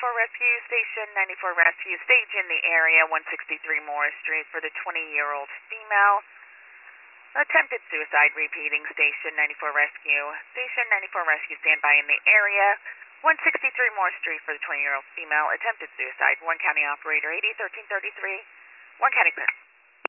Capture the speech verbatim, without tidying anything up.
ninety-four Rescue, Station ninety-four Rescue, stage in the area, one sixty-three Morris Street for the twenty-year-old female. Attempted suicide repeating, Station ninety-four Rescue. Station ninety-four Rescue, standby in the area, one sixty-three Morris Street for the twenty-year-old female. Attempted suicide, one county operator, eighty thirteen thirty-three, one county clear.